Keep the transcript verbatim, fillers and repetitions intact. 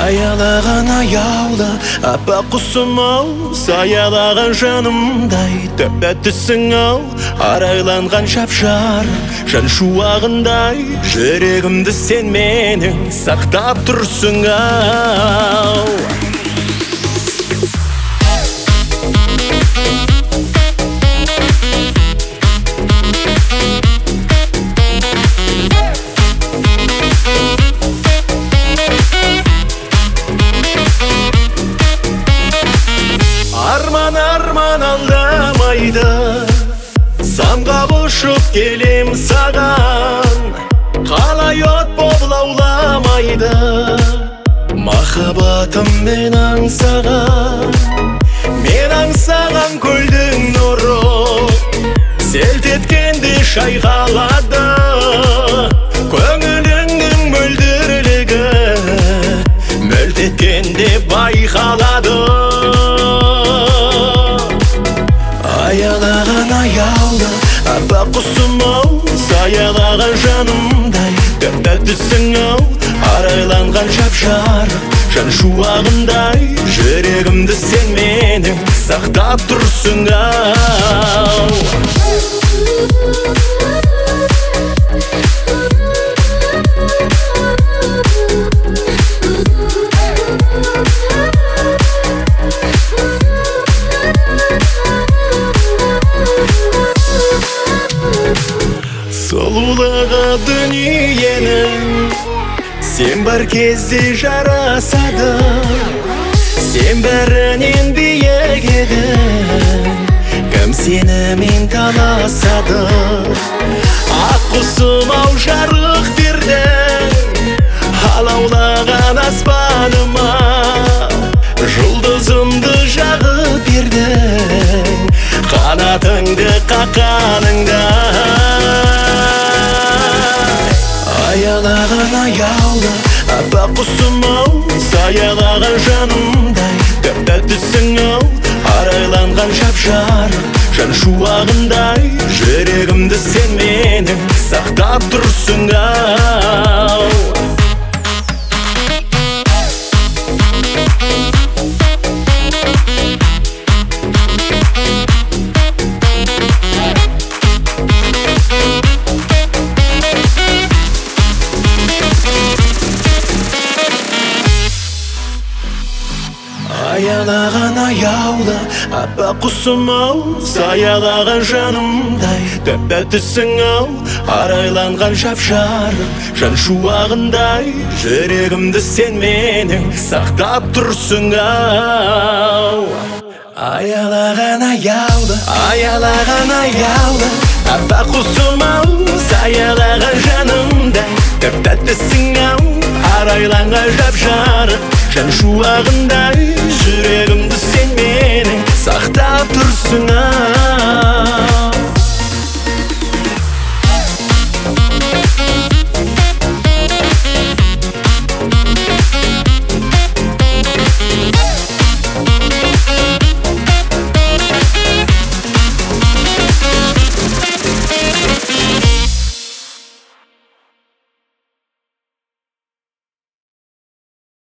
Аялаған аяулы аппақ құсым ау, саялаған жанымдай тәп-тәттісің ау. Арайланған жап-жарық жан шуағындай, жүрегімді сен менің сақтап тұрсың ау. Арман арман алдамайды, самғап ұшып келем саған. Қалай от бол лауламайды, махаббатым мен аңсаған. Мен аңсаған көлдің нұры, селт еткенде шайқалады. Көңіліңнің мөлдірлігі мөлт еткенде байқалады. Аялаған аяулы аппақ құсым ау, саялаған жанымдай тәп-тәттісің ау. Арайланған жап-жарық жан шуағындай, жүрегімді сен менің сақтап тұрсың ау. Сұлулығы дүниенің сен бар кезде жарасады. Сен бәрінен биік едің, кім сенімен таласады. Ақ құсым ау, жарық бердің алаулаған аспаныма. Жұлдызымды жағып бердің қанатыңды қаққаныңда. Аялаған аяулы аппақ құсым ау, саялаған жанымдай тәп-тәттісің ау. Арайланған жап-жарық жан шуағындай, жүрегімді сен менің сақтап тұрсың ау. Аялаған аяулы аппақ құсым ау, саялаған жанымдай тәп-тәттісің ау. Арайланған жап-жарық жан шуағындай, жүрегімді сен менің сақтап тұрсың ау. Аялаған аяулы, аялаған аяулы аппақ құсым ау, саялаған жанымдай тәп-тәттісің ау. Арайланған жап-жарық жан шуағындай, жүрегімді сен